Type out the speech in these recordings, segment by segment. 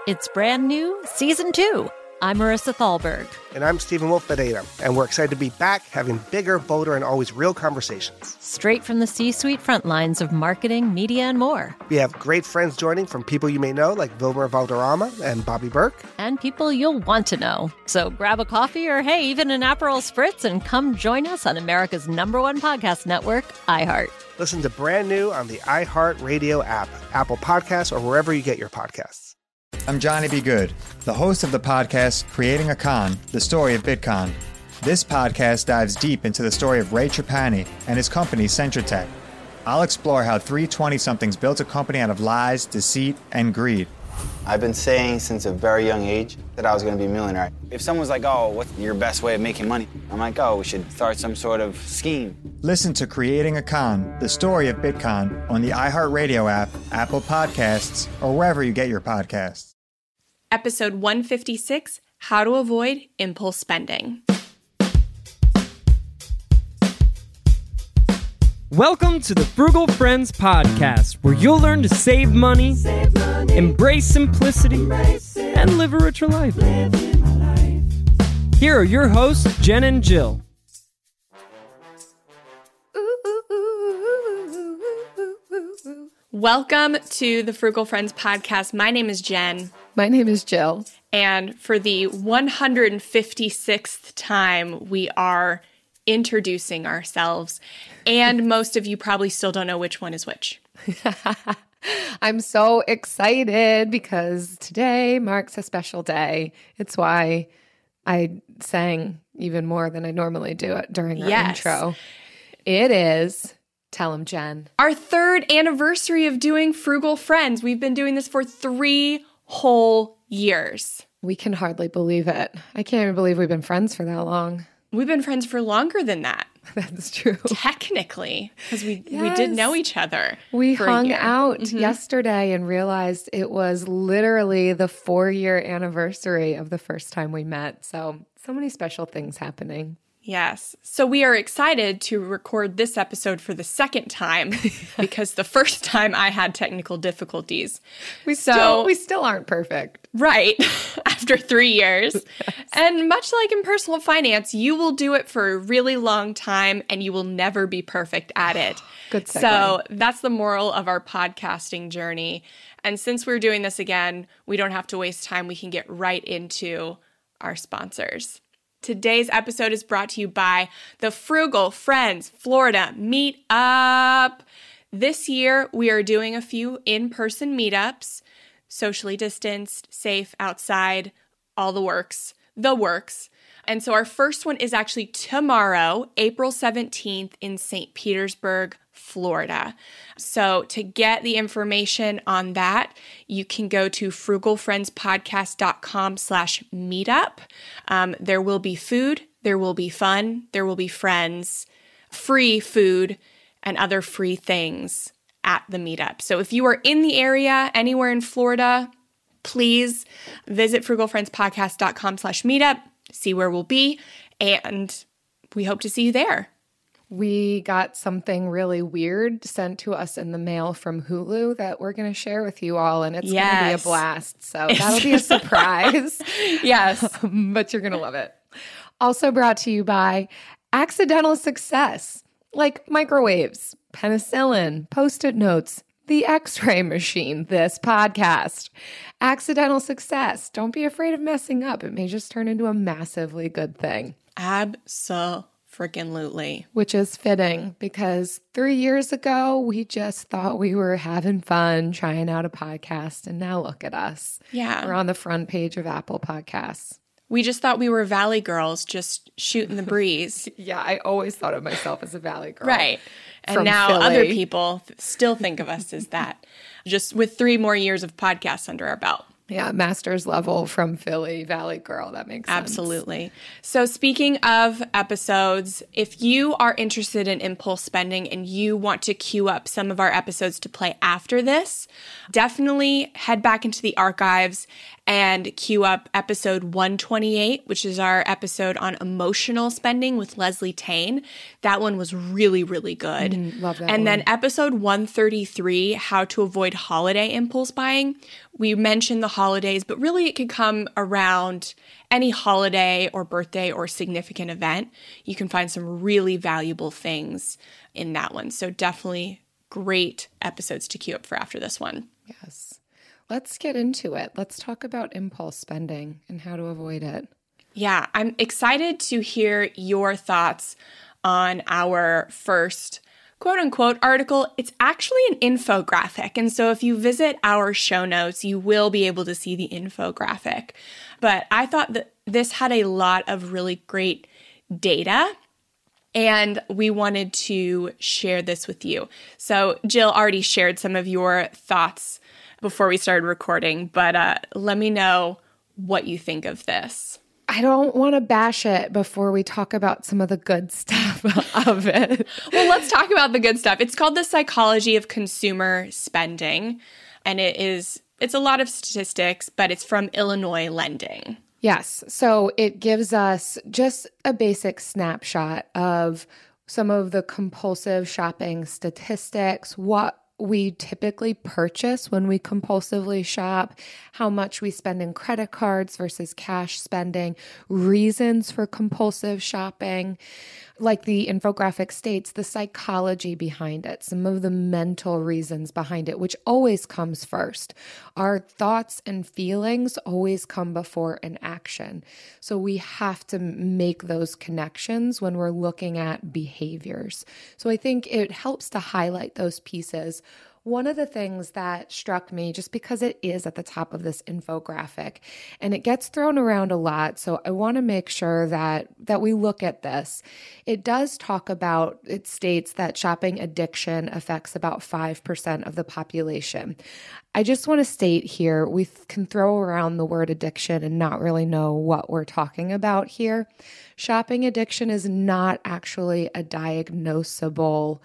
It's brand new, Season 2. I'm Marissa Thalberg. And I'm Stephen Wolf Bedeta, and we're excited to be back having bigger, bolder, and always real conversations. Straight from the C-suite front lines of marketing, media, and more. We have great friends joining from people you may know, like Wilmer Valderrama and Bobby Burke. And people you'll want to know. So grab a coffee or, hey, even an Aperol Spritz and come join us on America's #1 podcast network, iHeart. Listen to Brand New on the iHeart Radio app, Apple Podcasts, or wherever you get your podcasts. I'm Johnny B. Good, the host of the podcast Creating a Con, the story of Bitcoin. This podcast dives deep into the story of Ray Trapani and his company, Centratech. I'll explore how three 20-somethings built a company out of lies, deceit, and greed. I've been saying since a very young age that I was going to be a millionaire. If someone's like, oh, what's your best way of making money? I'm like, oh, we should start some sort of scheme. Listen to Creating a Con, the story of Bitcoin on the iHeartRadio app, Apple Podcasts, or wherever you get your podcasts. Episode 156, How to Avoid Impulse Spending. Welcome to the Frugal Friends Podcast, where you'll learn to save money, embrace simplicity, and live a richer life. Here are your hosts, Jen and Jill. Welcome to the Frugal Friends Podcast. My name is Jen. My name is Jill. And for the 156th time, we are introducing ourselves. And most of you probably still don't know which one is which. I'm so excited because today marks a special day. It's why I sang even more than I normally do it during our intro. It is, tell them, Jen, our 3rd anniversary of doing Frugal Friends. We've been doing this for 3 whole years. We can hardly believe it. I can't even believe we've been friends for that long. We've been friends for longer than that. That's true. Technically, because we did know each other. We hung out yesterday and realized it was literally the 4-year anniversary of the first time we met. So many special things happening. Yes. So we are excited to record this episode for the 2nd time because the first time I had technical difficulties. We still aren't perfect. Right. After 3 years. Yes. And much like in personal finance, you will do it for a really long time and you will never be perfect at it. Good segue. So that's the moral of our podcasting journey. And since we're doing this again, we don't have to waste time. We can get right into our sponsors. Today's episode is brought to you by the Frugal Friends Florida Meetup. This year, we are doing a few in-person meetups, socially distanced, safe, outside, all the works. And so our first one is actually tomorrow, April 17th in St. Petersburg, Florida. So to get the information on that, you can go to frugalfriendspodcast.com/meetup. There will be food, there will be fun, there will be friends, free food, and other free things at the meetup. So if you are in the area, anywhere in Florida, please visit frugalfriendspodcast.com/meetup, see where we'll be, and we hope to see you there. We got something really weird sent to us in the mail from Hulu that we're going to share with you all, and it's going to be a blast. So that'll be a surprise. Yes. But you're going to love it. Also brought to you by Accidental Success, like microwaves, penicillin, Post-it notes, the X-ray machine, this podcast. Accidental Success. Don't be afraid of messing up. It may just turn into a massively good thing. Absolutely. Which is fitting because 3 years ago, we just thought we were having fun trying out a podcast. And now look at us. Yeah. We're on the front page of Apple Podcasts. We just thought we were Valley girls just shooting the breeze. Yeah, I always thought of myself as a Valley girl. Right. And now Philly. Other people still think of us as that, just with 3 more years of podcasts under our belt. Yeah, master's level from Philly, Valley girl. That makes sense. Absolutely. So speaking of episodes, if you are interested in impulse spending and you want to queue up some of our episodes to play after this, definitely head back into the archives and queue up episode 128, which is our episode on emotional spending with Leslie Tane. That one was really, really good. Love that and one. then episode 133, how to avoid holiday impulse buying. We mentioned the holidays, but really it could come around any holiday or birthday or significant event. You can find some really valuable things in that one. So definitely great episodes to queue up for after this one. Yes. Let's get into it. Let's talk about impulse spending and how to avoid it. Yeah, I'm excited to hear your thoughts on our first quote unquote article. It's actually an infographic. And so if you visit our show notes, you will be able to see the infographic. But I thought that this had a lot of really great data, and we wanted to share this with you. So Jill already shared some of your thoughts before we started recording, but let me know what you think of this. I don't want to bash it before we talk about some of the good stuff of it. Well, let's talk about the good stuff. It's called The Psychology of Consumer Spending, and it's a lot of statistics, but it's from Illinois Lending. Yes. So it gives us just a basic snapshot of some of the compulsive shopping statistics, what we typically purchase when we compulsively shop, how much we spend in credit cards versus cash spending, reasons for compulsive shopping. Like the infographic states, the psychology behind it, some of the mental reasons behind it, which always comes first. Our thoughts and feelings always come before an action. So we have to make those connections when we're looking at behaviors. So I think it helps to highlight those pieces. One of the things that struck me, just because it is at the top of this infographic and it gets thrown around a lot, so I want to make sure that we look at this. It does talk about, it states that shopping addiction affects about 5% of the population. I just want to state here, we can throw around the word addiction and not really know what we're talking about here. Shopping addiction is not actually a diagnosable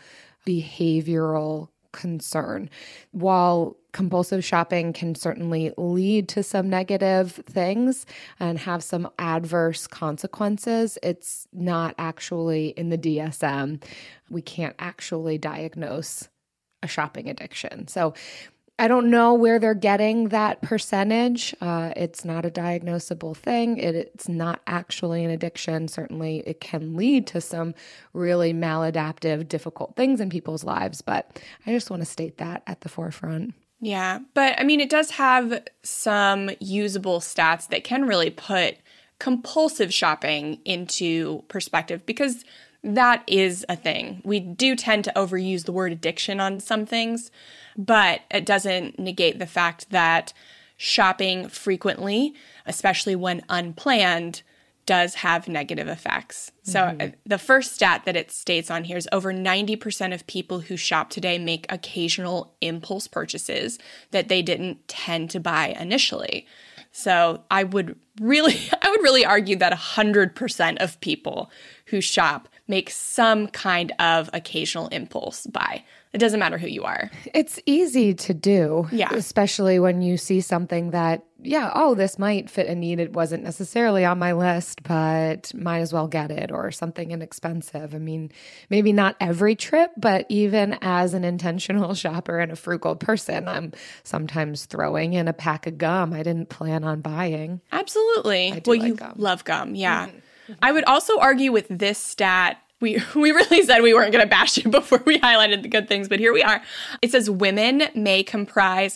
behavioral concern. While compulsive shopping can certainly lead to some negative things and have some adverse consequences, it's not actually in the DSM. We can't actually diagnose a shopping addiction. So I don't know where they're getting that percentage. It's not a diagnosable thing. It's not actually an addiction. Certainly, it can lead to some really maladaptive, difficult things in people's lives. But I just want to state that at the forefront. Yeah, but I mean, it does have some usable stats that can really put compulsive shopping into perspective, because that is a thing. We do tend to overuse the word addiction on some things, but it doesn't negate the fact that shopping frequently, especially when unplanned, does have negative effects. So the first stat that it states on here is over 90% of people who shop today make occasional impulse purchases that they didn't tend to buy initially. So I would really argue that 100% of people who shop make some kind of occasional impulse buy. It doesn't matter who you are. It's easy to do, Yeah. Especially when you see something that, this might fit a need. It wasn't necessarily on my list, but might as well get it, or something inexpensive. I mean, maybe not every trip, but even as an intentional shopper and a frugal person, I'm sometimes throwing in a pack of gum I didn't plan on buying. Absolutely. I do like you gum. love gum, yeah. I would also argue with this stat. We really said we weren't going to bash it before we highlighted the good things, but here we are. It says women may comprise,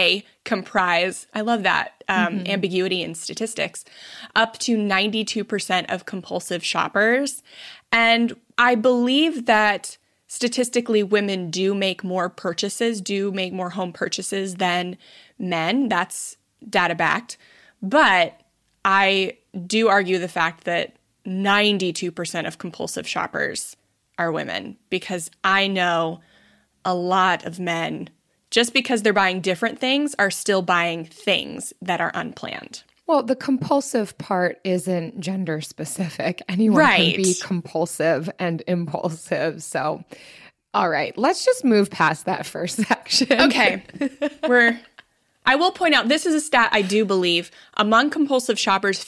I love that ambiguity in statistics, up to 92% of compulsive shoppers. And I believe that statistically women do make more home purchases than men. That's data backed. But I do argue the fact that 92% of compulsive shoppers are women, because I know a lot of men, just because they're buying different things, are still buying things that are unplanned. Well, the compulsive part isn't gender specific. Anyone Right. can be compulsive and impulsive. So, all right, let's just move past that first section. Okay. I will point out, this is a stat I do believe. Among compulsive shoppers,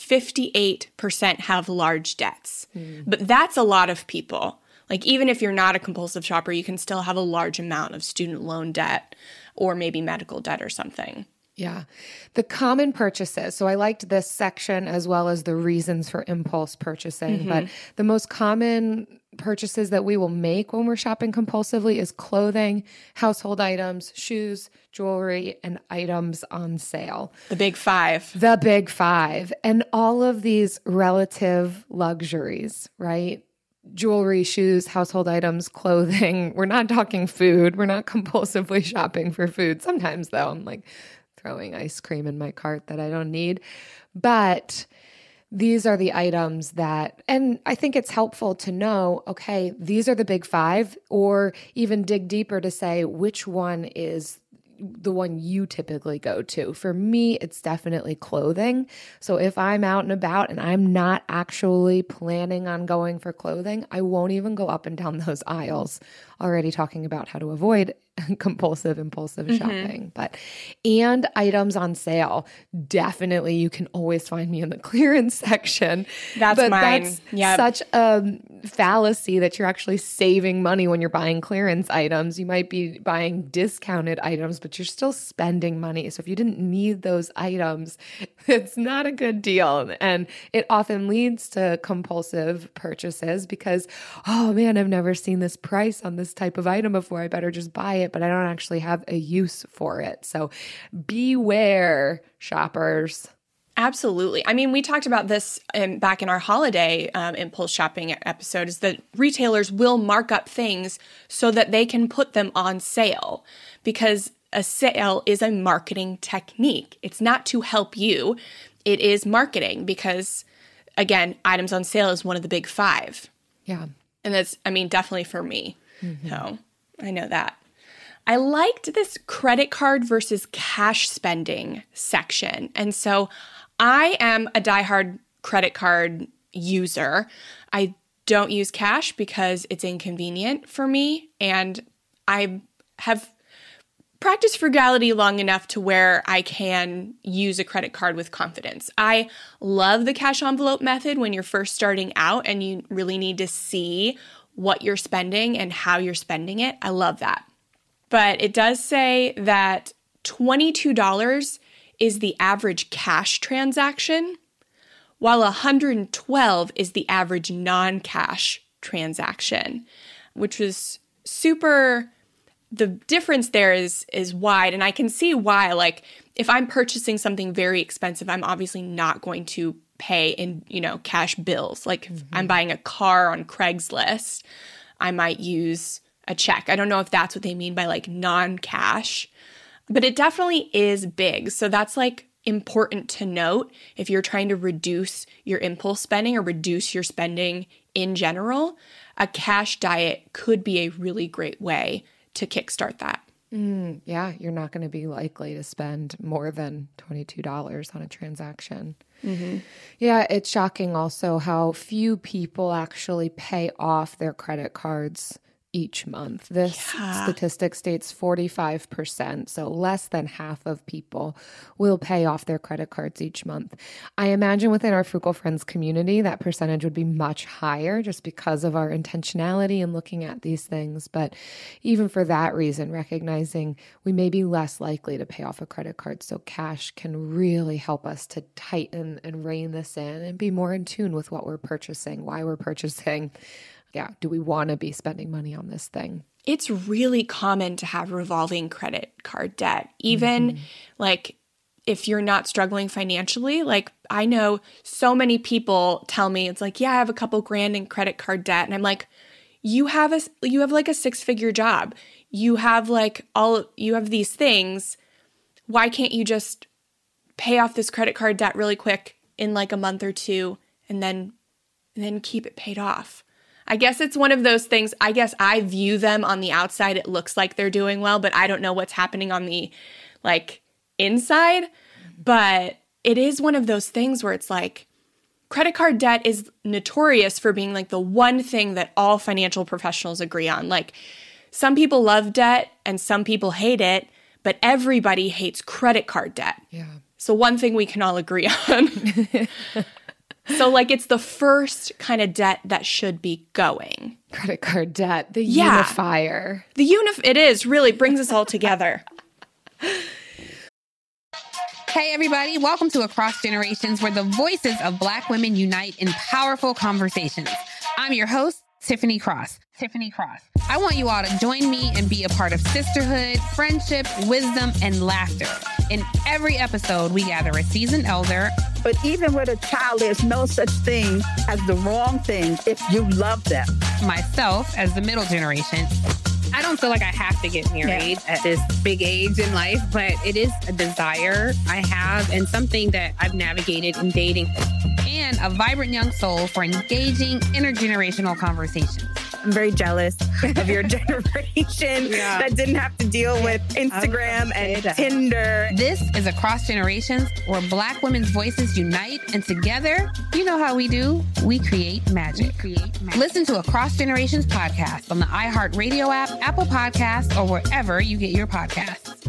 58% have large debts. But that's a lot of people. Like, even if you're not a compulsive shopper, you can still have a large amount of student loan debt or maybe medical debt or something. Yeah. The common purchases. So I liked this section as well as the reasons for impulse purchasing. But the most common purchases that we will make when we're shopping compulsively is clothing, household items, shoes, jewelry, and items on sale. The big five. The big five. And all of these relative luxuries, right? Jewelry, shoes, household items, clothing. We're not talking food. We're not compulsively shopping for food. Sometimes, though, I'm like throwing ice cream in my cart that I don't need. But these are the items that, and I think it's helpful to know, okay, these are the big five, or even dig deeper to say which one is the one you typically go to. For me, it's definitely clothing. So if I'm out and about and I'm not actually planning on going for clothing, I won't even go up and down those aisles. Already talking about how to avoid impulsive shopping. And items on sale. Definitely, you can always find me in the clearance section. That's mine. That's such a fallacy that you're actually saving money when you're buying clearance items. You might be buying discounted items, but you're still spending money. So if you didn't need those items, it's not a good deal. And it often leads to compulsive purchases because, oh man, I've never seen this price on this type of item before. I better just buy it, but I don't actually have a use for it. So beware, shoppers. Absolutely. I mean, we talked about this back in our holiday impulse shopping episode, is that retailers will mark up things so that they can put them on sale, because a sale is a marketing technique. It's not to help you. It is marketing because, again, items on sale is one of the big five. Yeah. And that's, I mean, definitely for me. So I know that. I liked this credit card versus cash spending section. And so I am a diehard credit card user. I don't use cash because it's inconvenient for me. And I have practiced frugality long enough to where I can use a credit card with confidence. I love the cash envelope method when you're first starting out and you really need to see what you're spending and how you're spending it. I love that. But it does say that $22 is the average cash transaction, while $112 is the average non-cash transaction, which was super. The difference there is wide, and I can see why. Like, if I'm purchasing something very expensive, I'm obviously not going to pay in, cash bills. Like, if I'm buying a car on Craigslist, I might use a check. I don't know if that's what they mean by like non-cash, but it definitely is big. So that's like important to note if you're trying to reduce your impulse spending or reduce your spending in general. A cash diet could be a really great way to kickstart that. Yeah, you're not going to be likely to spend more than $22 on a transaction. Yeah, it's shocking also how few people actually pay off their credit cards each month. This statistic states 45%, so less than half of people will pay off their credit cards each month. I imagine within our Frugal Friends community, that percentage would be much higher just because of our intentionality in looking at these things. But even for that reason, recognizing we may be less likely to pay off a credit card, so cash can really help us to tighten and rein this in and be more in tune with what we're purchasing, why we're purchasing. Yeah, do we want to be spending money on this thing? It's really common to have revolving credit card debt. Even like if you're not struggling financially, like I know so many people tell me it's like, yeah, I have a couple grand in credit card debt. And I'm like, you have like a 6-figure job. You have you have these things. Why can't you just pay off this credit card debt really quick in like a month or two and then keep it paid off? I guess it's one of those things. I guess I view them on the outside. It looks like they're doing well, but I don't know what's happening on the inside. But it is one of those things where it's like credit card debt is notorious for being like the one thing that all financial professionals agree on. Like some people love debt and some people hate it, but everybody hates credit card debt. Yeah. So one thing we can all agree on. So like it's the first kind of debt that should be going. Credit card debt, the unifier. It is, really brings us all together. Hey, everybody. Welcome to Across Generations, where the voices of Black women unite in powerful conversations. I'm your host, Tiffany Cross. I want you all to join me and be a part of sisterhood, friendship, wisdom, and laughter. In every episode, we gather a seasoned elder. But even with a child, there's no such thing as the wrong thing if you love them. Myself, as the middle generation. I don't feel like I have to get married at this big age in life, but it is a desire I have and something that I've navigated in dating. And a vibrant young soul for engaging intergenerational conversations. I'm very jealous of your generation that didn't have to deal with Instagram and Tinder. This is Across Generations, where Black women's voices unite, and together, you know how we do, we create magic. Listen to Across Generations podcast on the iHeartRadio app, Apple Podcasts, or wherever you get your podcasts.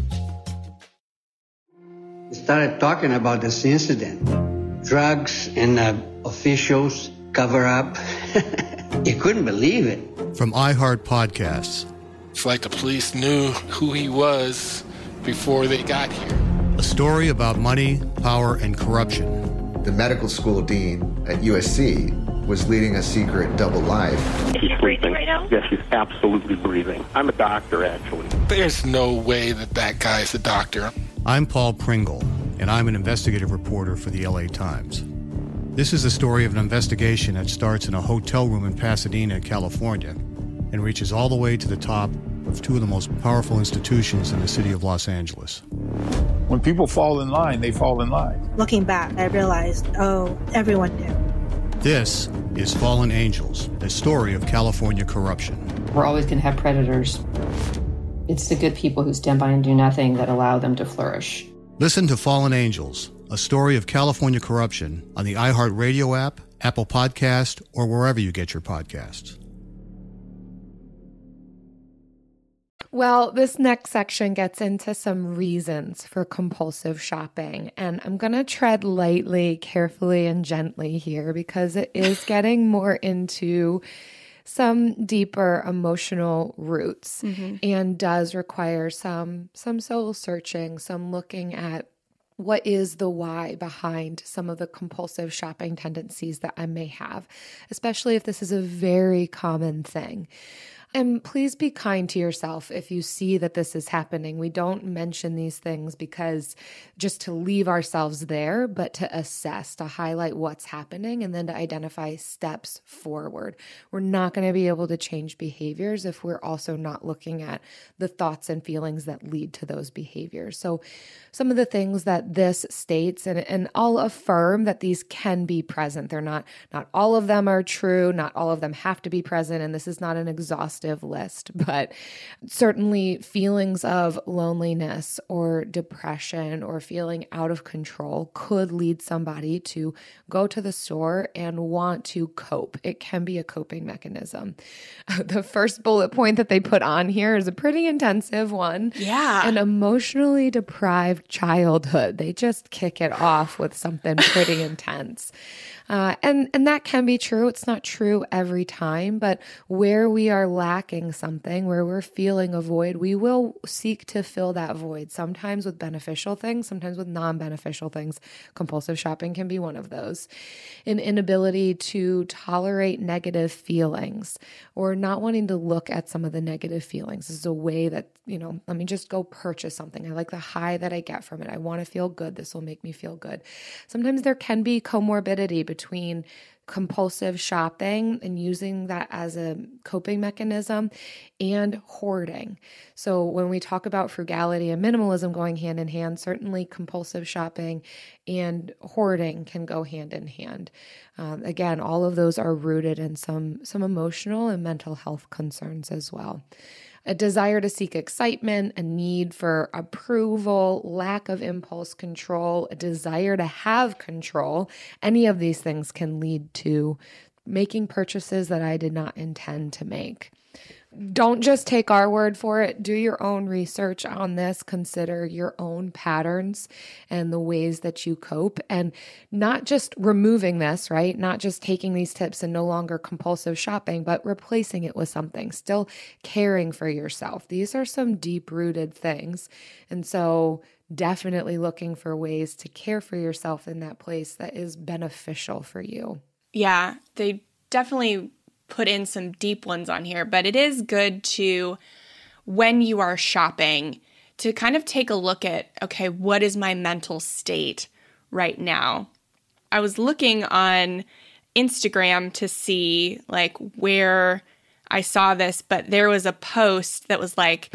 We started talking about this incident. Drugs and officials cover up. You couldn't believe it. From iHeart Podcasts. It's like the police knew who he was before they got here. A story about money, power, and corruption. The medical school dean at USC was leading a secret double life. She's breathing right now? Yes, she's absolutely breathing. I'm a doctor, actually. There's no way that guy's a doctor. I'm Paul Pringle, and I'm an investigative reporter for the LA Times. This is the story of an investigation that starts in a hotel room in Pasadena, California, and reaches all the way to the top of two of the most powerful institutions in the city of Los Angeles. When people fall in line, they fall in line. Looking back, I realized, everyone knew. This is Fallen Angels, a story of California corruption. We're always going to have predators. It's the good people who stand by and do nothing that allow them to flourish. Listen to Fallen Angels, a story of California corruption on the iHeartRadio app, Apple Podcast, or wherever you get your podcasts. Well, this next section gets into some reasons for compulsive shopping, and I'm going to tread lightly, carefully, and gently here because it is getting more into some deeper emotional roots and does require some soul searching, some looking at what is the why behind some of the compulsive shopping tendencies that I may have, especially if this is a very common thing. And please be kind to yourself if you see that this is happening. We don't mention these things because just to leave ourselves there, but to assess, to highlight what's happening, and then to identify steps forward. We're not going to be able to change behaviors if we're also not looking at the thoughts and feelings that lead to those behaviors. So some of the things that this states, and I'll affirm that these can be present. They're not all of them are true, not all of them have to be present, and this is not an exhaustive list, but certainly feelings of loneliness or depression or feeling out of control could lead somebody to go to the store and want to cope. It can be a coping mechanism. The first bullet point that they put on here is a pretty intensive one. Yeah. An emotionally deprived childhood. They just kick it off with something pretty intense. And that can be true. It's not true every time, but where we are lacking something, where we're feeling a void, we will seek to fill that void, sometimes with beneficial things, sometimes with non-beneficial things. Compulsive shopping can be one of those. An inability to tolerate negative feelings or not wanting to look at some of the negative feelings. This is a way that, let me just go purchase something. I like the high that I get from it. I want to feel good. This will make me feel good. Sometimes there can be comorbidity between compulsive shopping and using that as a coping mechanism and hoarding. So when we talk about frugality and minimalism going hand in hand, certainly compulsive shopping and hoarding can go hand in hand. Again, all of those are rooted in some emotional and mental health concerns as well. A desire to seek excitement, a need for approval, lack of impulse control, a desire to have control. Any of these things can lead to making purchases that I did not intend to make. Don't just take our word for it. Do your own research on this. Consider your own patterns and the ways that you cope, and not just removing this, right? Not just taking these tips and no longer compulsive shopping, but replacing it with something, still caring for yourself. These are some deep-rooted things. And so definitely looking for ways to care for yourself in that place that is beneficial for you. Yeah, they definitely put in some deep ones on here, but it is good to, when you are shopping, to kind of take a look at, okay, what is my mental state right now? I was looking on Instagram to see like where I saw this, but there was a post that was like,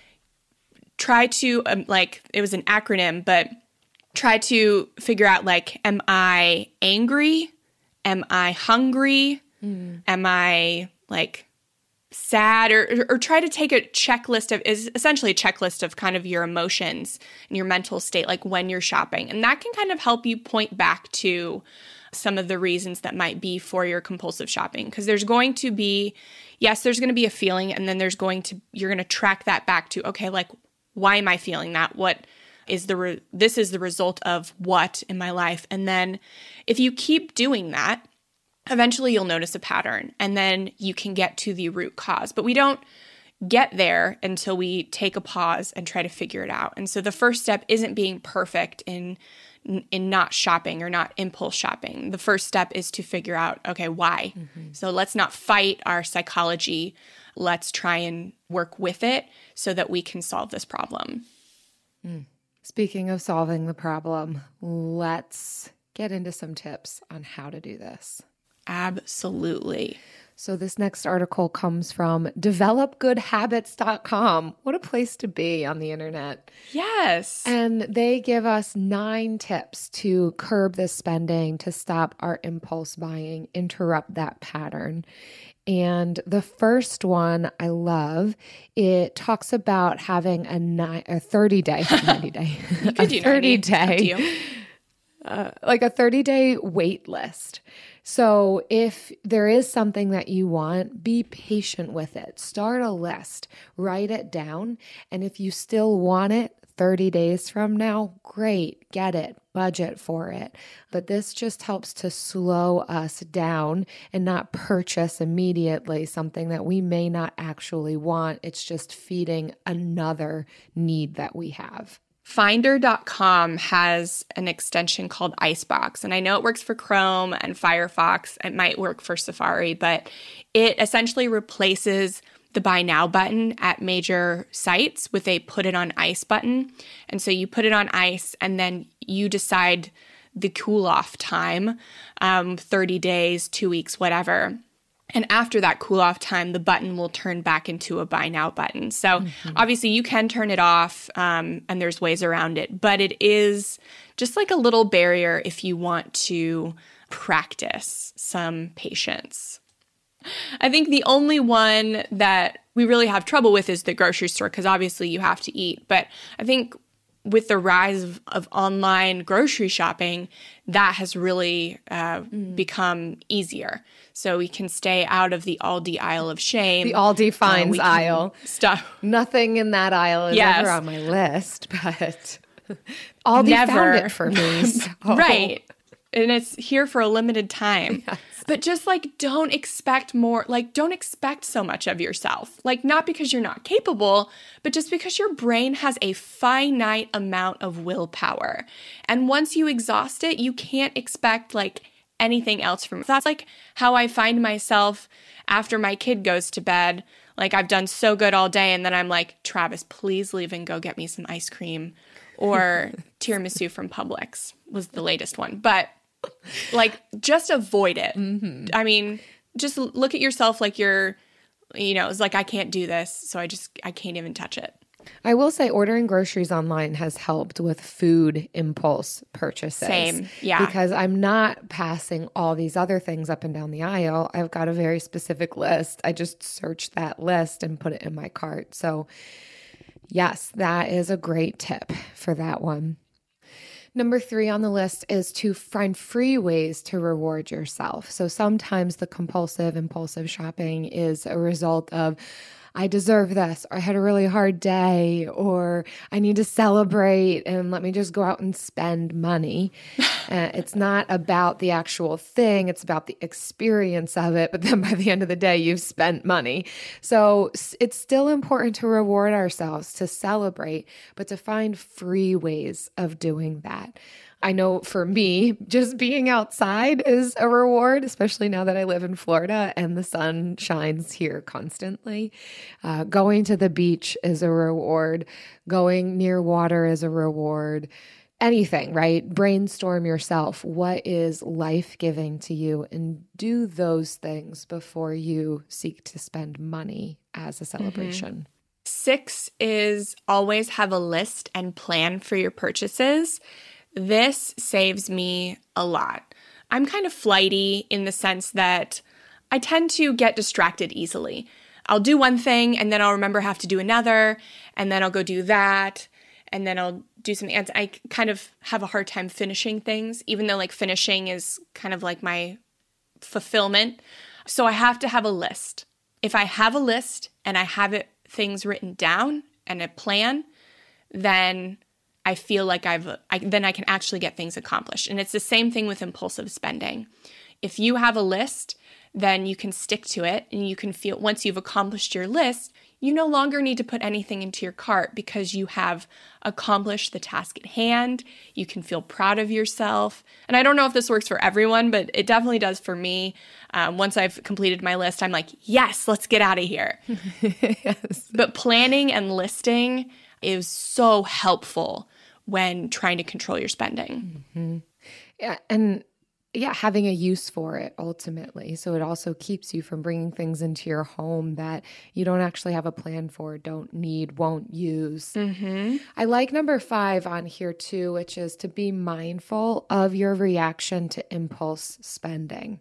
try to, it was an acronym, but try to figure out like, am I angry? Am I hungry? Am I like sad? Or try to take a checklist of, is essentially a checklist of kind of your emotions and your mental state, like when you're shopping. And that can kind of help you point back to some of the reasons that might be for your compulsive shopping. Because there's going to be, there's going to be a feeling, and then you're going to track that back to, okay, like, why am I feeling that? What is this is the result of what in my life? And then if you keep doing that, eventually you'll notice a pattern, and then you can get to the root cause. But we don't get there until we take a pause and try to figure it out. And so the first step isn't being perfect in not shopping or not impulse shopping. The first step is to figure out, okay, why? So let's not fight our psychology. Let's try and work with it so that we can solve this problem. Speaking of solving the problem, let's get into some tips on how to do this. Absolutely. So this next article comes from developgoodhabits.com. What a place to be on the internet. Yes. And they give us 9 tips to curb this spending, to stop our impulse buying, interrupt that pattern. And the first one I love, it talks about having a 30-day, 90-day, you could do 30-day, like a 30-day wait list. So if there is something that you want, be patient with it. Start a list, write it down. And if you still want it 30 days from now, great, get it, budget for it. But this just helps to slow us down and not purchase immediately something that we may not actually want. It's just feeding another need that we have. Finder.com has an extension called Icebox, and I know it works for Chrome and Firefox. It might work for Safari, but it essentially replaces the Buy Now button at major sites with a Put It on Ice button. And so you put it on ice, and then you decide the cool-off time, 30 days, 2 weeks, whatever. And after that cool-off time, the button will turn back into a Buy Now button. So obviously you can turn it off, and there's ways around it. But it is just like a little barrier if you want to practice some patience. I think the only one that we really have trouble with is the grocery store, because obviously you have to eat. But I think with the rise of online grocery shopping, that has really become easier. So we can stay out of the Aldi aisle of shame. The Aldi finds aisle. Stuff. Nothing in that aisle is ever on my list, but Aldi found it for me. So. Right. And it's here for a limited time. Yes. But just don't expect more, don't expect so much of yourself. Not because you're not capable, but just because your brain has a finite amount of willpower. And once you exhaust it, you can't expect anything else from it. That's how I find myself after my kid goes to bed. I've done so good all day, and then I'm like, Travis, please leave and go get me some ice cream. Or tiramisu from Publix was the latest one. But just avoid it. Mm-hmm. I mean, just look at yourself you're, it's I can't do this, so I can't even touch it. I will say ordering groceries online has helped with food impulse purchases. Same, yeah. Because I'm not passing all these other things up and down the aisle. I've got a very specific list. I just search that list and put it in my cart. So yes, that is a great tip for that one. Number 3 on the list is to find free ways to reward yourself. So sometimes the compulsive, impulsive shopping is a result of, I deserve this, or I had a really hard day, or I need to celebrate and let me just go out and spend money. It's not about the actual thing. It's about the experience of it. But then by the end of the day, you've spent money. So it's still important to reward ourselves, to celebrate, but to find free ways of doing that. I know for me, just being outside is a reward, especially now that I live in Florida and the sun shines here constantly. Going to the beach is a reward. Going near water is a reward. Anything, right? Brainstorm yourself. What is life-giving to you? And do those things before you seek to spend money as a celebration. 6 is always have a list and plan for your purchases. This saves me a lot. I'm kind of flighty in the sense that I tend to get distracted easily. I'll do one thing and then I'll remember I have to do another, and then I'll go do that, and then I'll do something else. I kind of have a hard time finishing things, even though like finishing is kind of like my fulfillment. So I have to have a list. If I have a list and I have things written down and a plan, then I feel like then I can actually get things accomplished. And it's the same thing with impulsive spending. If you have a list, then you can stick to it, and you can feel once you've accomplished your list, you no longer need to put anything into your cart because you have accomplished the task at hand. You can feel proud of yourself. And I don't know if this works for everyone, but it definitely does for me. Once I've completed my list, I'm like, yes, let's get out of here. Yes. But planning and listing is so helpful when trying to control your spending. Mm-hmm. Yeah, and having a use for it ultimately. So it also keeps you from bringing things into your home that you don't actually have a plan for, don't need, won't use. Mm-hmm. I like number 5 on here too, which is to be mindful of your reaction to impulse spending.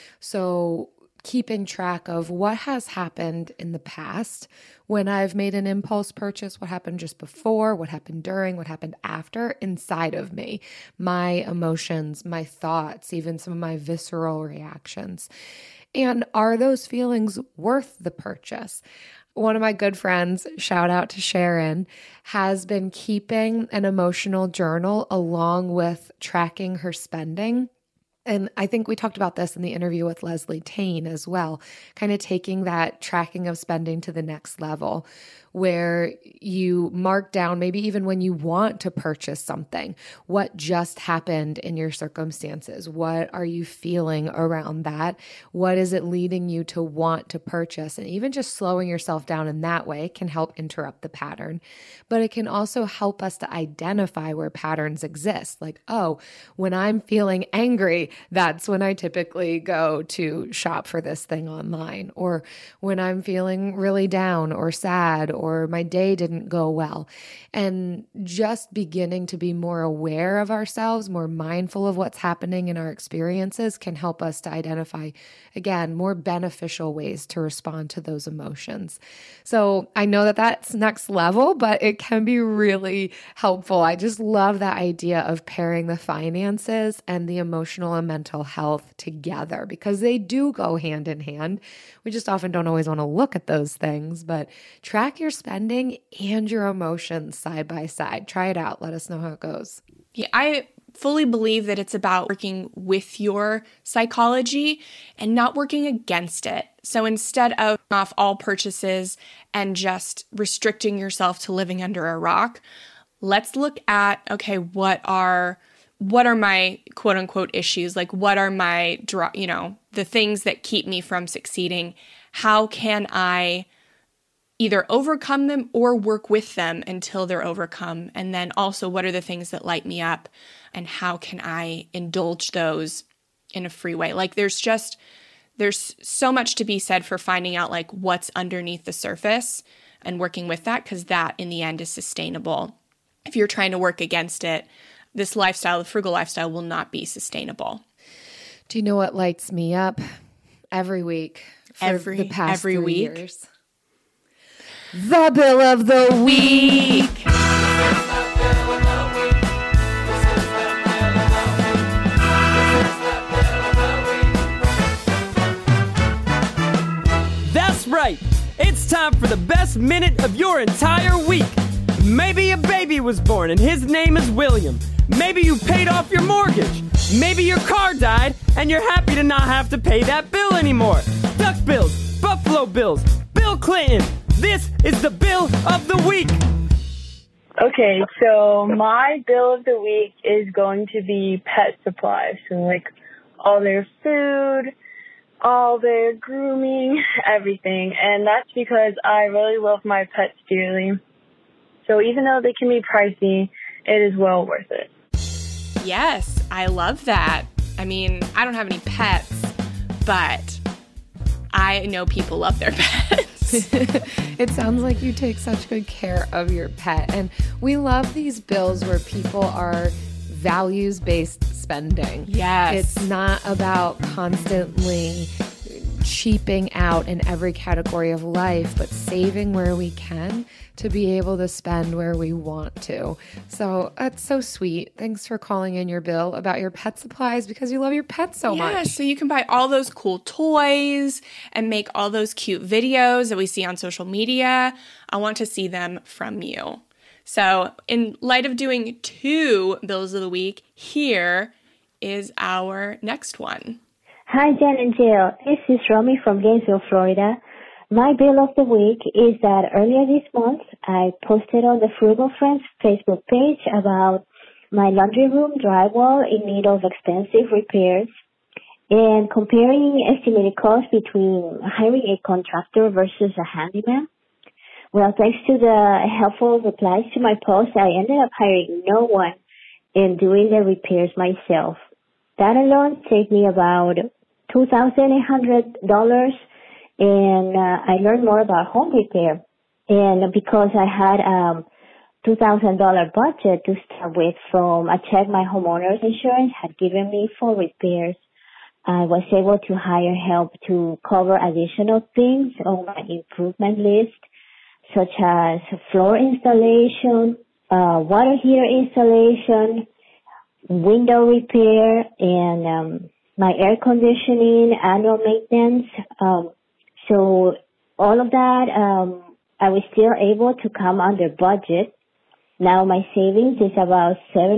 So keeping track of what has happened in the past when I've made an impulse purchase, what happened just before, what happened during, what happened after inside of me, my emotions, my thoughts, even some of my visceral reactions. And are those feelings worth the purchase? One of my good friends, shout out to Sharon, has been keeping an emotional journal along with tracking her spending. And I think we talked about this in the interview with Leslie Tain as well, kind of taking that tracking of spending to the next level, where you mark down, maybe even when you want to purchase something, what just happened in your circumstances? What are you feeling around that? What is it leading you to want to purchase? And even just slowing yourself down in that way can help interrupt the pattern. But it can also help us to identify where patterns exist. Like, oh, when I'm feeling angry, that's when I typically go to shop for this thing online. Or when I'm feeling really down or sad, or my day didn't go well. And just beginning to be more aware of ourselves, more mindful of what's happening in our experiences can help us to identify, again, more beneficial ways to respond to those emotions. So I know that that's next level, but it can be really helpful. I just love that idea of pairing the finances and the emotional and mental health together because they do go hand in hand. We just often don't always want to look at those things, but track your spending and your emotions side by side. Try it out. Let us know how it goes. Yeah, I fully believe that it's about working with your psychology and not working against it. So instead of off all purchases and just restricting yourself to living under a rock, let's look at, okay, what are my quote unquote issues? Like what are my, the things that keep me from succeeding? How can I either overcome them or work with them until they're overcome? And then also, what are the things that light me up and how can I indulge those in a free way? Like there's so much to be said for finding out like what's underneath the surface and working with that, because that in the end is sustainable. If you're trying to work against it, this lifestyle, the frugal lifestyle, will not be sustainable. Do you know what lights me up every week for the past 3 years? The bill of the week. That's right. It's time for the best minute of your entire week. Maybe a baby was born and his name is William. Maybe you paid off your mortgage. Maybe your car died and you're happy to not have to pay that bill anymore. Duck bills, Buffalo Bills, Bill Clinton. This is the bill of the week. Okay, so my bill of the week is going to be pet supplies. So like all their food, all their grooming, everything. And that's because I really love my pets dearly. So even though they can be pricey, it is well worth it. Yes, I love that. I mean, I don't have any pets, but I know people love their pets. It sounds like you take such good care of your pet. And we love these bills where people are values-based spending. Yes. It's not about constantly cheaping out in every category of life, but saving where we can to be able to spend where we want to. So that's so sweet. Thanks for calling in your bill about your pet supplies because you love your pet so much. Yeah, so you can buy all those cool toys and make all those cute videos that we see on social media. I want to see them from you. So in light of doing 2 bills of the week, here is our next one. Hi, Jen and Jill. This is Romy from Gainesville, Florida. My bill of the week is that earlier this month, I posted on the Frugal Friends Facebook page about my laundry room drywall in need of extensive repairs and comparing estimated costs between hiring a contractor versus a handyman. Well, thanks to the helpful replies to my post, I ended up hiring no one and doing the repairs myself. That alone saved me about $2,800, and I learned more about home repair. And because I had $2,000 budget to start with from a check my homeowner's insurance had given me for repairs, I was able to hire help to cover additional things on my improvement list, such as floor installation, water heater installation, window repair, and my air conditioning, annual maintenance. So all of that, I was still able to come under budget. Now my savings is about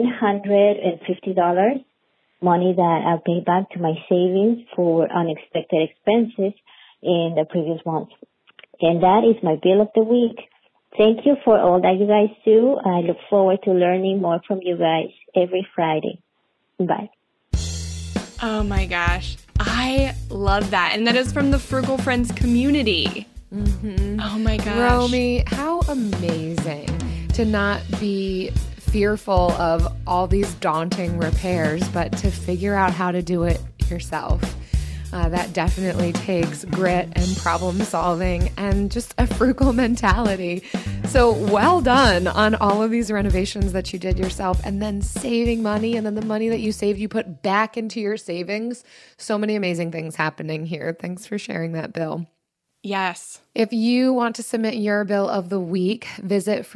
$750, money that I pay back to my savings for unexpected expenses in the previous month. And that is my bill of the week. Thank you for all that you guys do. I look forward to learning more from you guys every Friday. Bye. Oh my gosh. I love that. And that is from the Frugal Friends community. Mm-hmm. Oh my gosh. Romy, how amazing to not be fearful of all these daunting repairs, but to figure out how to do it yourself. That definitely takes grit and problem solving and just a frugal mentality. So well done on all of these renovations that you did yourself and then saving money, and then the money that you saved you put back into your savings. So many amazing things happening here. Thanks for sharing that, Bill. Yes. If you want to submit your bill of the week, visit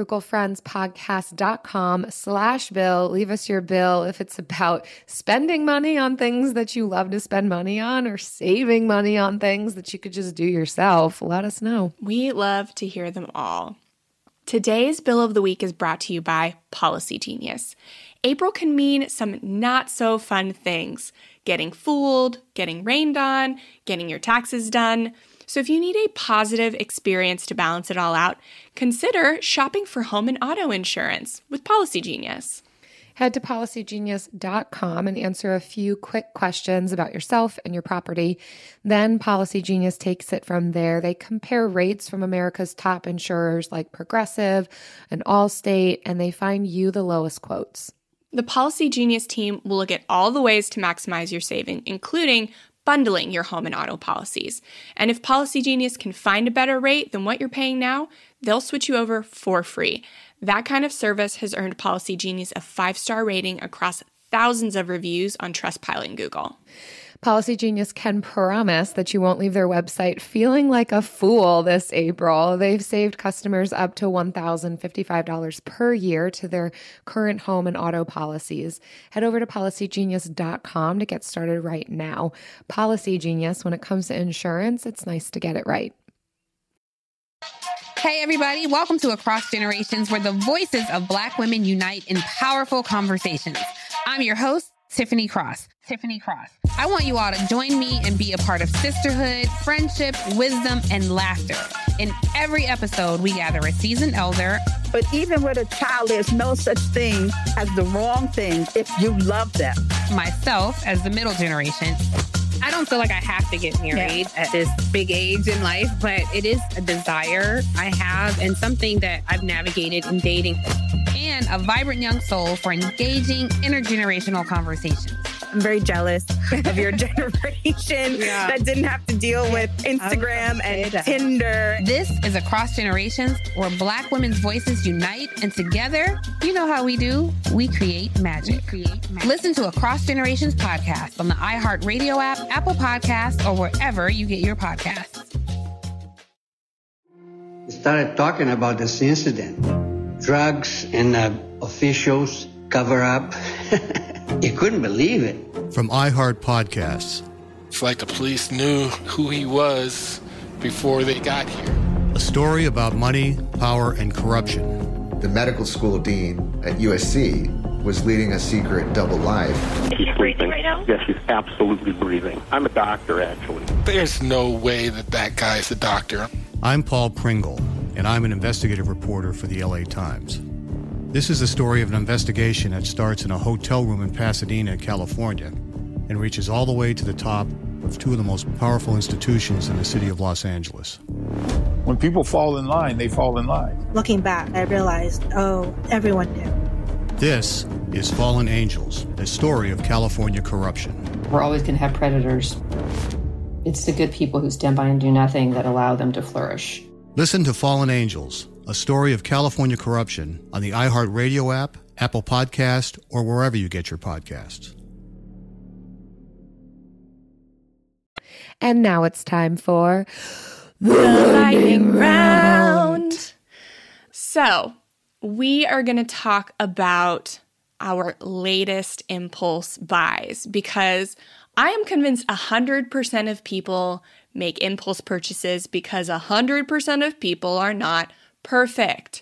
frugalfriendspodcast.com/bill. Leave us your bill if it's about spending money on things that you love to spend money on or saving money on things that you could just do yourself. Let us know. We love to hear them all. Today's bill of the week is brought to you by Policy Genius. April can mean some not so fun things. Getting fooled, getting rained on, getting your taxes done. So if you need a positive experience to balance it all out, consider shopping for home and auto insurance with Policy Genius. Head to policygenius.com and answer a few quick questions about yourself and your property. Then Policy Genius takes it from there. They compare rates from America's top insurers like Progressive and Allstate, and they find you the lowest quotes. The Policy Genius team will look at all the ways to maximize your saving, including bundling your home and auto policies. And if Policy Genius can find a better rate than what you're paying now, they'll switch you over for free. That kind of service has earned Policy Genius a 5-star rating across thousands of reviews on Trustpilot and Google. Policy Genius can promise that you won't leave their website feeling like a fool this April. They've saved customers up to $1,055 per year to their current home and auto policies. Head over to policygenius.com to get started right now. Policy Genius, when it comes to insurance, it's nice to get it right. Hey, everybody. Welcome to Across Generations, where the voices of Black women unite in powerful conversations. I'm your host, Tiffany Cross. I want you all to join me and be a part of sisterhood, friendship, wisdom, and laughter. In every episode, we gather a seasoned elder. But even with a child, there's no such thing as the wrong thing if you love them. Myself, as the middle generation. I don't feel like I have to get married at this big age in life, but it is a desire I have and something that I've navigated in dating. And a vibrant young soul for engaging intergenerational conversations. I'm very jealous of your generation that didn't have to deal with Instagram and Tinder. This is Across Generations, where Black women's voices unite, and together, you know how we do, we create magic. Listen to Across Generations podcast on the iHeartRadio app, Apple Podcasts, or wherever you get your podcasts. We started talking about this incident. Drugs and officials cover up. You couldn't believe it. From iHeart Podcasts. It's like the police knew who he was before they got here. A story about money, power, and corruption. The medical school dean at USC was leading a secret double life. Is she breathing right now? Yes, she's absolutely breathing. I'm a doctor, actually. There's no way that guy's a doctor. I'm Paul Pringle, and I'm an investigative reporter for the LA Times. This is the story of an investigation that starts in a hotel room in Pasadena, California, and reaches all the way to the top of two of the most powerful institutions in the city of Los Angeles. When people fall in line, they fall in line. Looking back, I realized, everyone knew. This is Fallen Angels, a story of California corruption. We're always going to have predators. It's the good people who stand by and do nothing that allow them to flourish. Listen to Fallen Angels, a story of California corruption on the iHeartRadio app, Apple Podcast, or wherever you get your podcasts. And now it's time for the lightning round. So, we are going to talk about our latest impulse buys because I am convinced 100% of people make impulse purchases because 100% of people are not perfect.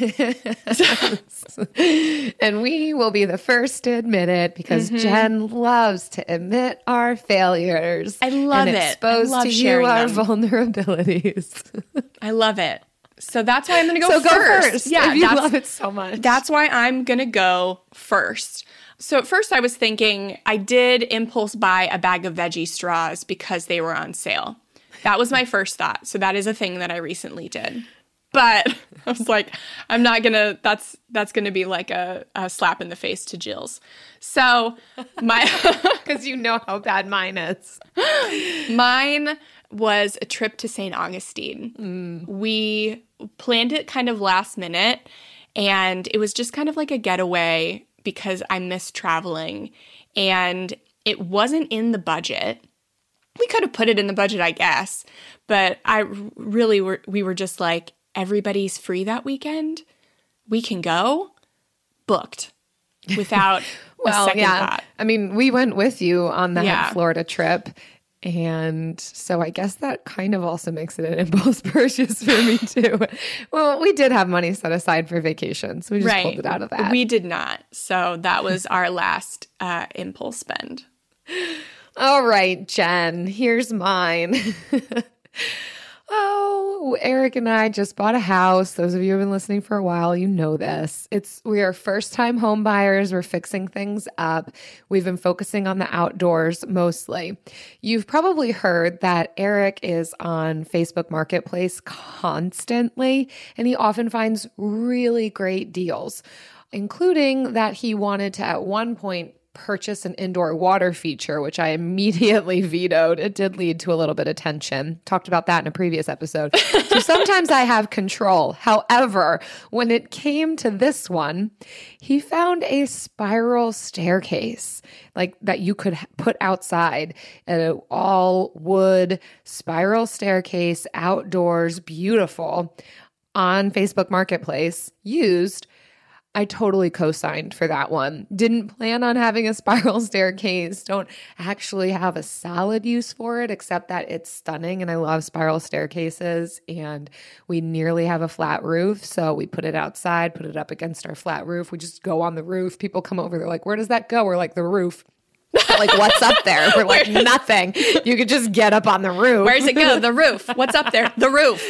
And we will be the first to admit it because Jen loves to admit our failures. I love and it. Expose I love to you sharing our them. vulnerabilities. I love it. So that's why I'm going to go so first. Go first. Yeah, if you love it so much. That's why I'm going to go first. So at first I was thinking I did impulse buy a bag of veggie straws because they were on sale. That was my first thought. So that is a thing that I recently did. But I was like, I'm not going to, that's going to be like a slap in the face to Jill's. So my, because you know how bad mine is. Mine was a trip to St. Augustine. We planned it kind of last minute, and it was just kind of like a getaway because I miss traveling, and it wasn't in the budget. We could have put it in the budget, I guess, but we were just like, everybody's free that weekend. We can go. Booked. Without a second thought. I mean, we went with you on that Florida trip. And so I guess that kind of also makes it an impulse purchase for me too. Well, we did have money set aside for vacations. We just pulled it out of that. We did not. So that was our last impulse spend. All right, Jen, here's mine. Eric and I just bought a house. Those of you who have been listening for a while, you know this. We are first-time home buyers. We're fixing things up. We've been focusing on the outdoors mostly. You've probably heard that Eric is on Facebook Marketplace constantly, and he often finds really great deals, including that he wanted to, at one point, purchase an indoor water feature, which I immediately vetoed. It did lead to a little bit of tension. Talked about that in a previous episode. So sometimes I have control. However, when it came to this one, he found a spiral staircase like that you could put outside, an all wood spiral staircase outdoors, beautiful, on Facebook Marketplace, used. I totally co-signed for that one. Didn't plan on having a spiral staircase. Don't actually have a solid use for it, except that it's stunning and I love spiral staircases. And we nearly have a flat roof. So we put it outside, put it up against our flat roof. We just go on the roof. People come over. They're like, where does that go? We're like, the roof. Like, what's up there? We're like, nothing. You could just get up on the roof. Where's it go? The roof. What's up there? The roof.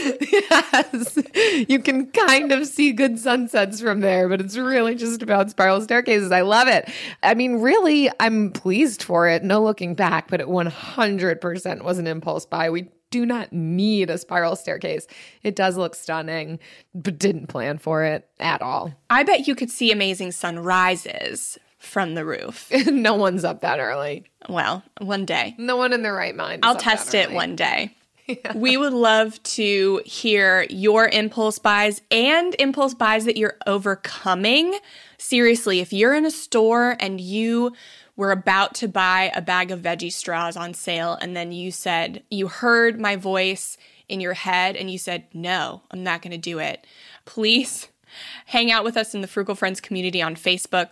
Yes. You can kind of see good sunsets from there, but it's really just about spiral staircases. I love it. I mean, really, I'm pleased for it. No looking back, but it 100% was an impulse buy. We do not need a spiral staircase. It does look stunning, but didn't plan for it at all. I bet you could see amazing sunrises from the roof. No one's up that early. Well, one day. No one in their right mind. I'll test it one day. Yeah. We would love to hear your impulse buys and impulse buys that you're overcoming. Seriously, if you're in a store and you were about to buy a bag of veggie straws on sale and then you heard my voice in your head and you said, no, I'm not going to do it. Please hang out with us in the Frugal Friends community on Facebook,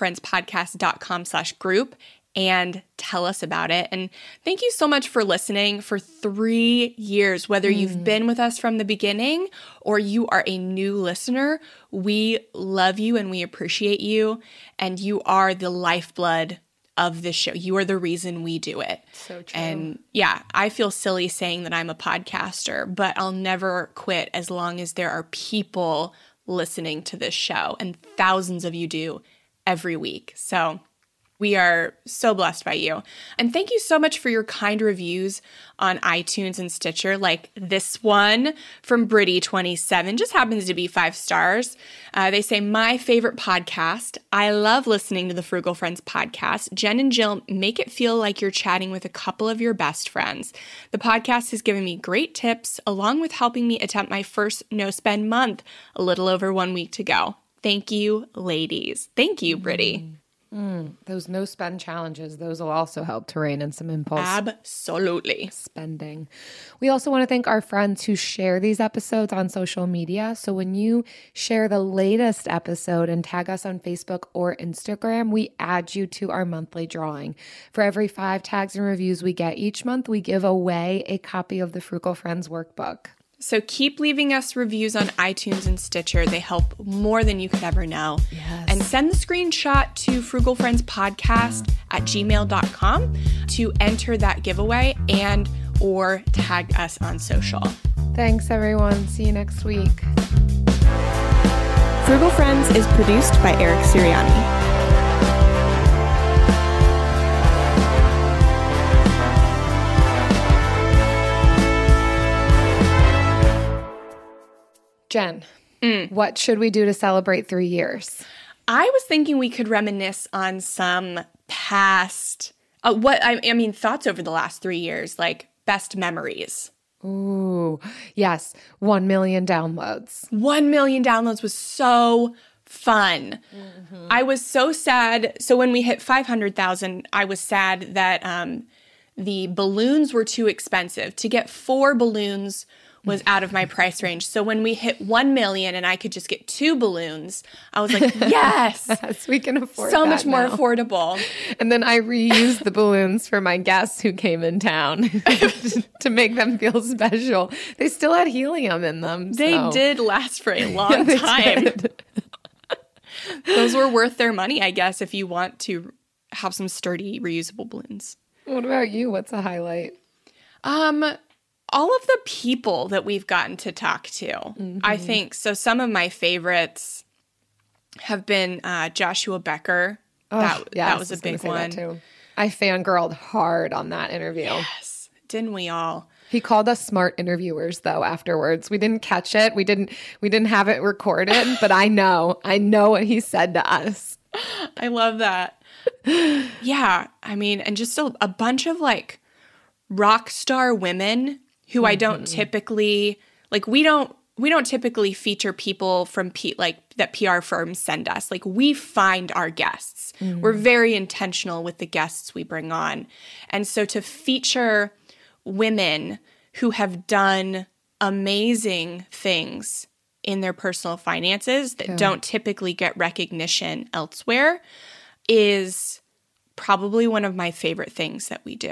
frugalfriendspodcast.com/group, and tell us about it. And thank you so much for listening for 3 years. Whether you've been with us from the beginning or you are a new listener, we love you and we appreciate you. And you are the lifeblood of this show. You are the reason we do it. So true. And yeah, I feel silly saying that I'm a podcaster, but I'll never quit as long as there are people listening to this show, and thousands of you do every week. So we are so blessed by you. And thank you so much for your kind reviews on iTunes and Stitcher, like this one from Britty27, just happens to be 5 stars. They say, my favorite podcast. I love listening to the Frugal Friends podcast. Jen and Jill make it feel like you're chatting with a couple of your best friends. The podcast has given me great tips, along with helping me attempt my first no-spend month a little over 1 week to go. Thank you, ladies. Thank you, Britty. Those no spend challenges, those will also help to rein in some impulse. Absolutely. Spending. We also want to thank our friends who share these episodes on social media. So when you share the latest episode and tag us on Facebook or Instagram, we add you to our monthly drawing. For every 5 tags and reviews we get each month, we give away a copy of the Frugal Friends workbook. So keep leaving us reviews on iTunes and Stitcher. They help more than you could ever know. Yes. And send the screenshot to frugalfriendspodcast@gmail.com to enter that giveaway and or tag us on social. Thanks, everyone. See you next week. Frugal Friends is produced by Eric Siriani. Jen, what should we do to celebrate 3 years? I was thinking we could reminisce on some past, thoughts over the last 3 years, like best memories. Ooh, yes. 1 million downloads. 1 million downloads was so fun. Mm-hmm. I was so sad. So when we hit 500,000, I was sad that the balloons were too expensive. To get 4 balloons was out of my price range. So when we hit 1 million and I could just get 2 balloons, I was like, yes, we can afford so that much more now. Affordable. And then I reused the balloons for my guests who came in town to make them feel special. They still had helium in them. They did last for a long time. Those were worth their money, I guess, if you want to have some sturdy, reusable balloons. What about you? What's a highlight? All of the people that we've gotten to talk to, mm-hmm. I think. So some of my favorites have been Joshua Becker. That was a big one. Too. I fangirled hard on that interview. Yes, didn't we all? He called us smart interviewers, though, afterwards. We didn't catch it. We didn't have it recorded, but I know what he said to us. I love that. Yeah, I mean, and just a bunch of like rock star women who I don't typically like. We don't typically feature people from that PR firms send us. Like, we find our guests. Mm-hmm. We're very intentional with the guests we bring on, and so to feature women who have done amazing things in their personal finances that don't typically get recognition elsewhere is probably one of my favorite things that we do.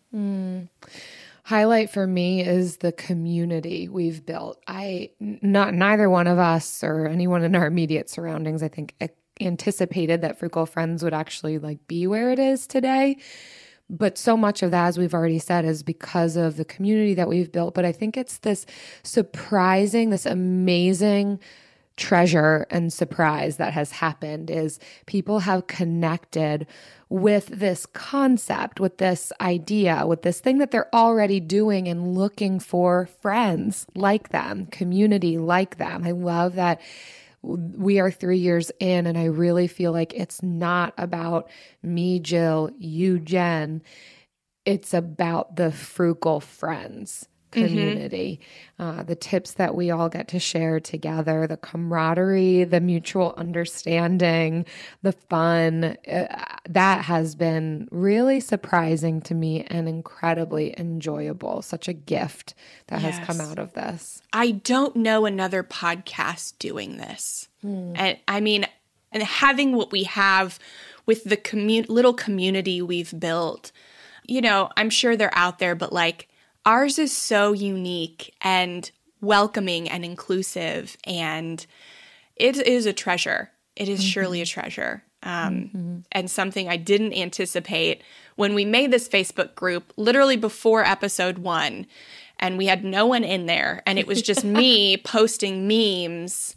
Highlight for me is the community we've built. Neither one of us or anyone in our immediate surroundings, I think, anticipated that Frugal Friends would actually be where it is today. But so much of that, as we've already said, is because of the community that we've built. But I think it's this surprising, this amazing treasure and surprise that has happened is people have connected with this concept, with this idea, with this thing that they're already doing and looking for friends like them, community like them. I love that we are 3 years in, and I really feel like it's not about me, Jill, you, Jen. It's about the Frugal Friends community, the tips that we all get to share together, the camaraderie, the mutual understanding, the fun. That has been really surprising to me and incredibly enjoyable. Such a gift that has come out of this. I don't know another podcast doing this. And I mean, and having what we have with the little community we've built, I'm sure they're out there, but ours is so unique and welcoming and inclusive, and it is a treasure. It is surely a treasure, and something I didn't anticipate when we made this Facebook group literally before episode 1, and we had no one in there, and it was just me posting memes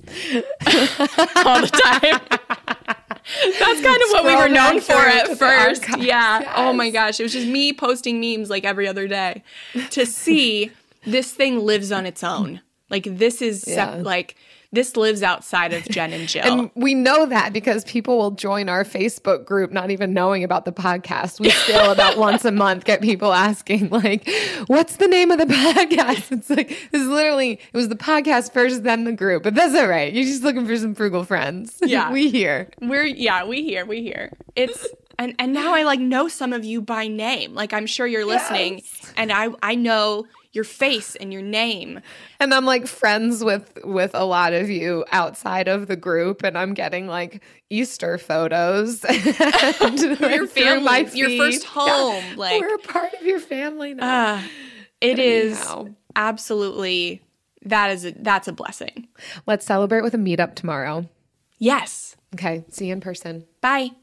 all the time. That's kind of what we were known for at first. Yeah. Yes. Oh my gosh. It was just me posting memes every other day. To see this thing lives on its own. This is this lives outside of Jen and Jill. And we know that because people will join our Facebook group not even knowing about the podcast. We still about once a month get people asking what's the name of the podcast? It's it was the podcast first, then the group. But that's all right. You're just looking for some Frugal Friends. Yeah. We hear. We hear. It's and now I know some of you by name. I'm sure you're listening, and I know your face and your name. And I'm friends with a lot of you outside of the group, and I'm getting Easter photos and your family, your first home. Yeah. We're a part of your family now. It is absolutely, that's a blessing. Let's celebrate with a meetup tomorrow. Yes. Okay. See you in person. Bye.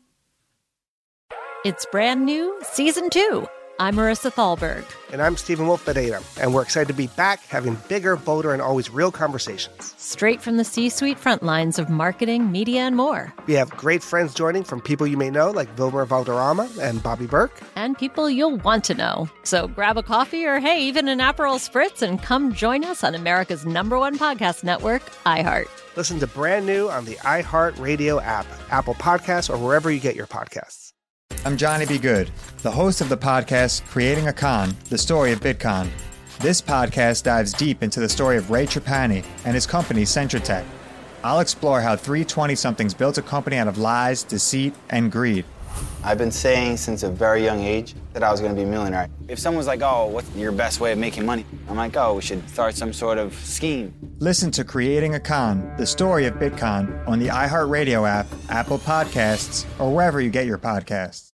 It's brand new, season 2. I'm Marissa Thalberg. And I'm Stephen Wolf Bedeta, and we're excited to be back having bigger, bolder, and always real conversations. Straight from the C-suite front lines of marketing, media, and more. We have great friends joining from people you may know, like Vilmer Valderrama and Bobby Burke. And people you'll want to know. So grab a coffee or, hey, even an Aperol Spritz and come join us on America's #1 podcast network, iHeart. Listen to Brand New on the iHeart Radio app, Apple Podcasts, or wherever you get your podcasts. I'm Johnny B. Good, the host of the podcast Creating a Con, the story of Bitcoin. This podcast dives deep into the story of Ray Trapani and his company, CentraTech. I'll explore how 3 20-somethings built a company out of lies, deceit, and greed. I've been saying since a very young age that I was going to be a millionaire. If someone's like, oh, what's your best way of making money? I'm like, oh, we should start some sort of scheme. Listen to Creating a Con, the story of Bitcoin on the iHeartRadio app, Apple Podcasts, or wherever you get your podcasts.